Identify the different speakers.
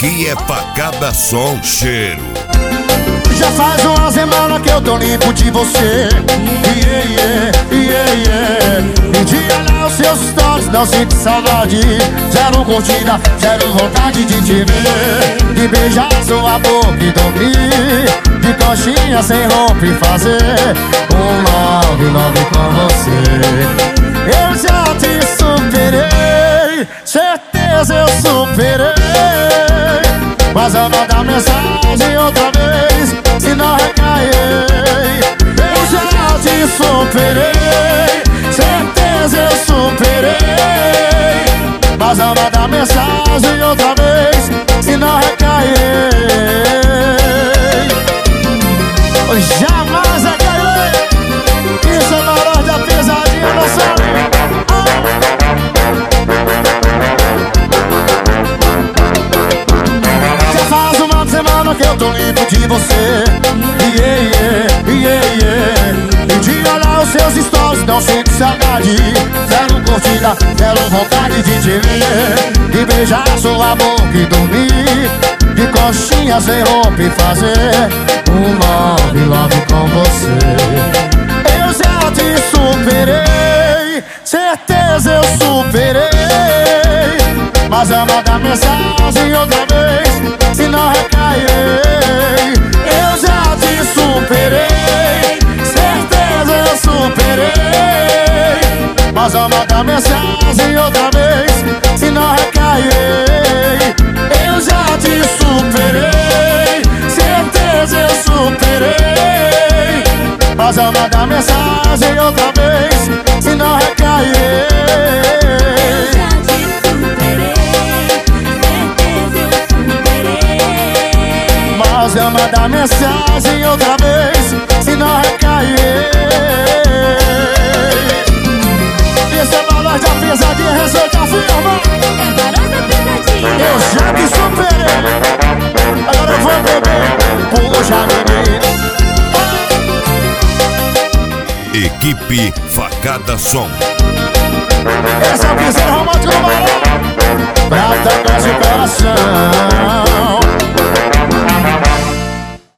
Speaker 1: Aqui é Facada Som Cheiro.
Speaker 2: Já faz uma semana que eu tô limpo de você. E de olhar os seus stories, não sinto saudade. Zero curtida, zero vontade de te ver. De beijar sua boca e dormir. De coxinha sem roupa e fazer love com você. Eu já te superei, certeza eu superei. Mas eu vou dar mensagem outra vez, se não recair. Eu já te superei, certeza eu superei. Mas eu vou dar mensagem outra vez, se não recair. Jamais recair. Isso é valor da pesadinha, não sabe? Que eu tô limpo de você. E de olhar os seus stories, não sinto saudade. Zero curtida, zero vontade de te ver. De beijar sua boca e dormir. De coxinha sem roupa e fazer love com você. Eu já te superei, certeza eu superei. Mas eu vou dar mensagem outra vez, se não recairei. Eu já te superei, certeza eu superei. Mas eu vou dar mensagem outra vez, se não recairei. Eu já te superei, certeza eu superei. Mas eu vou dar mensagem outra vez, se não recairei. Mas eu mandar mensagem outra vez, se não recair. Esse é valor da pesadinha, receita firma.
Speaker 3: É valor da pesadinha.
Speaker 2: Eu já te superei, agora eu vou beber. Puxa, menino.
Speaker 1: Equipe Facada Som.
Speaker 2: Essa é a piseira romântica do Barão, pra tocar seu coração.